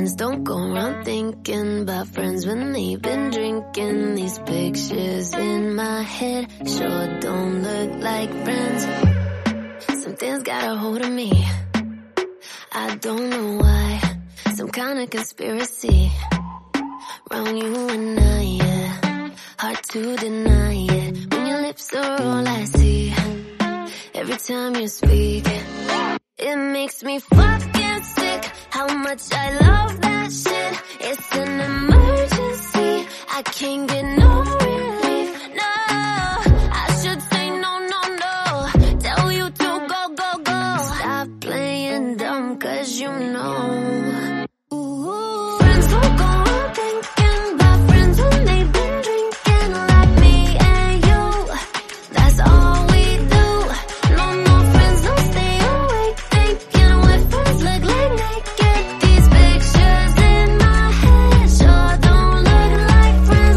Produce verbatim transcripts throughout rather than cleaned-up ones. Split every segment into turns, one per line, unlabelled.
friends don't go around thinking about friends when they've been drinking. These pictures in my head sure don't look like friends. Something's got a hold of me, I don't know why. Some kind of conspiracy around you and I, yeah. Hard to deny it when your lips are all I see. Every time you speak, it makes me fucking sick. How much I love that shit. It's an emergency, I can't get no relief. No, I should say no, no, no. Tell you to go, go, go. Stop playing dumb, cause you know. Ooh, friends don't go on thinking about friends when they've been drinking like me and you. That's all we do. No more friends don't stay awake thinking what friends look like naked. These pictures in my head sure don't look like friends,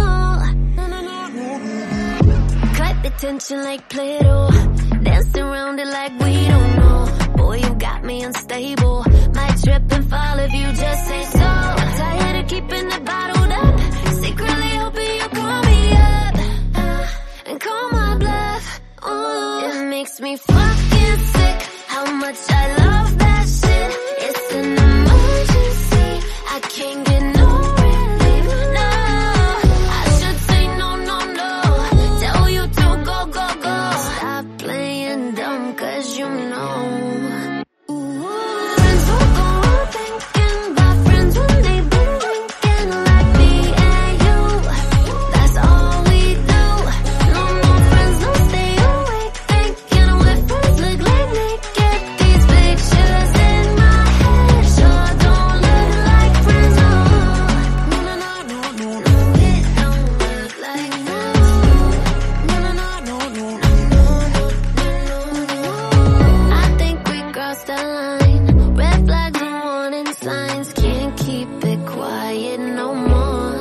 no. Cut the tension like Play-Doh, dance around it like we don't know. Boy, you got me unstable, might trip and fall if you just say so. I'm tired of keeping it bottled up, secretly hoping you call me up uh, and call my bluff. Ooh, it makes me fucking sick. How much I love that shit. It's an emergency, I can't get no relief. No, I should say no, no, no. Tell you to go, go, go. Stop playing dumb, cause you know. Ooh, friends don't go on thinking about friends when they've been drinking like me and you. That's all we do. No more friends don't stay awake thinking what friends look like naked. These pictures in my head sure don't look like friends, no. No, no, no, no, no, no. It don't look like friends. No, no, no, no, no, no, no, no, no. I think we crossed the line. Red flags and warning signs. Can't keep it quiet no more.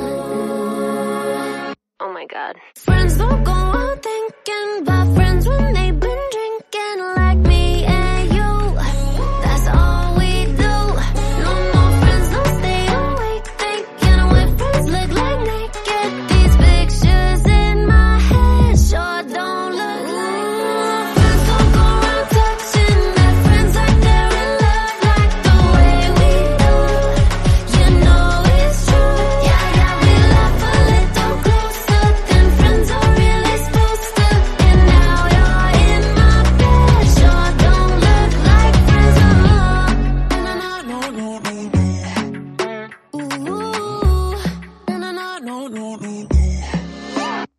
Oh my god. Friends don't go on thinking about friends when they've been drinking like me and you. That's all we do. No more friends don't stay awake thinking what friends look like naked. These pictures in my head sure don't look like friends. Friends don't go around touching their friends like they're in love, like the way we do. You know it's true. Yeah, yeah, we laugh a little closer than friends are really supposed to. And now you're in my bed, sure don't look like friends, no. No, no, no, no, no, no. Ooh, no, no, no, no, no, no.